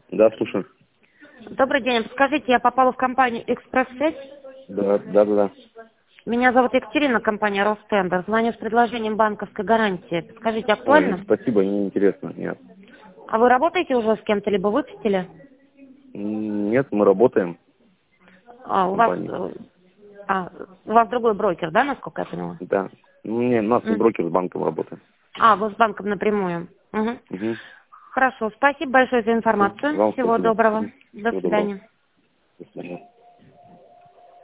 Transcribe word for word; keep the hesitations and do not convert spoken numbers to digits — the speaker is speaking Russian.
Да, слушаю. Добрый день. Подскажите, я попала в компанию «Экспресс-сеть». Да, да, да, да. Меня зовут Екатерина, компания «Ростендер». Звоню с предложением банковской гарантии. Подскажите, Ой, нет, актуально? спасибо, не интересно, нет. А вы работаете уже с кем-то, либо выпустили? М, Нет, мы работаем А, в у вас, компании. э, а, у вас другой брокер, да, насколько я поняла? Да. Ну, не, у нас не М. брокер, с банком работаем. А, вы с банком напрямую. Мгм. Угу. Хорошо, спасибо большое за информацию. Вам Всего спасибо. доброго. Мгм. До Всего доброго. свидания. До свидания.